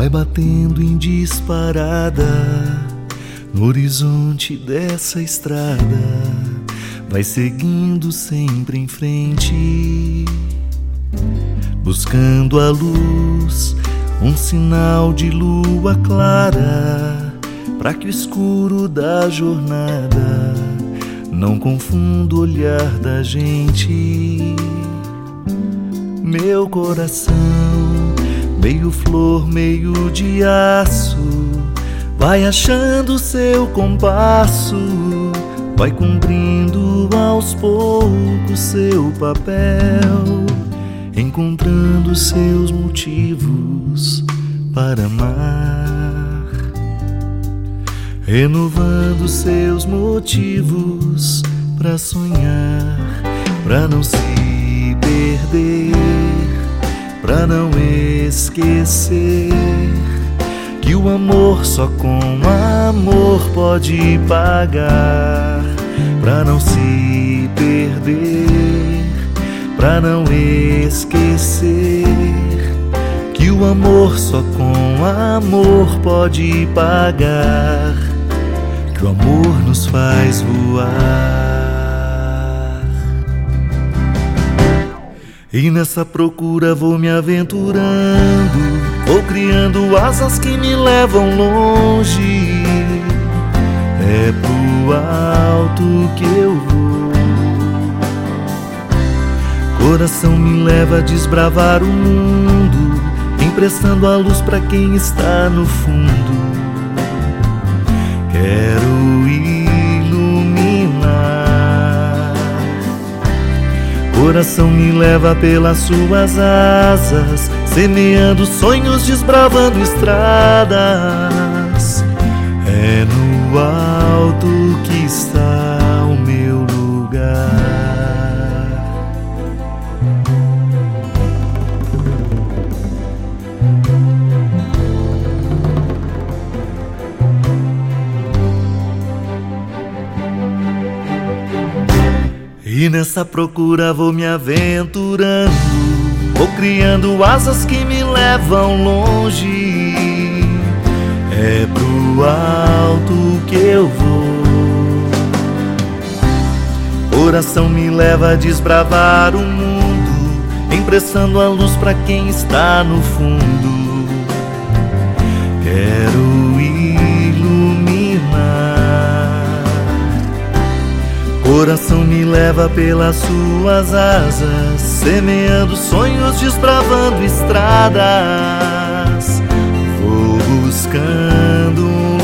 vai batendo em disparada no horizonte dessa estrada, vai seguindo sempre em frente, buscando a luz, um sinal de lua clara, para que o escuro da jornada não confunda o olhar da gente. Meu coração, meio flor, meio de aço, vai achando seu compasso, vai cumprindo aos poucos seu papel, encontrando seus motivos para amar, renovando seus motivos para sonhar, para não se perder, para não esquecer que o amor só com amor pode pagar, para não se perder, para não esquecer que o amor só com amor pode pagar, que o amor nos faz voar. E nessa procura vou me aventurando, vou criando asas que me levam longe. É pro alto que eu vou, coração me leva a desbravar o mundo, emprestando a luz pra quem está no fundo. Quero iluminar, coração me leva pelas suas asas, semeando sonhos, desbravando estradas. É no alto que está o meu lugar. E nessa procura vou me aventurando, vou criando asas que me levam longe. É pro alto que eu vou, coração me leva a desbravar o mundo, emprestando a luz pra quem está no fundo. Quero iluminar, coração me leva pelas suas asas, semeando sonhos, desbravando estradas. Vou buscando um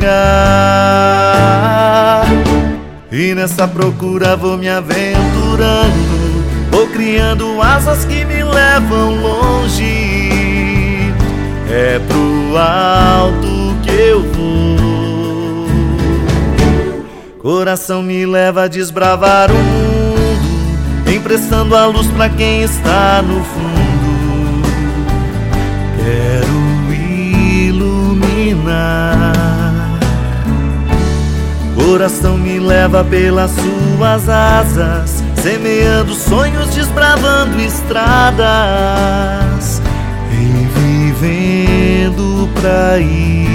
lugar, e nessa procura vou me aventurando, vou criando asas que me levam longe. É pro alto que eu vou, coração me leva a desbravar o mundo, emprestando a luz pra quem está no fundo. Quero iluminar, coração me leva pelas suas asas, semeando sonhos, desbravando estradas, e vivendo pra ir.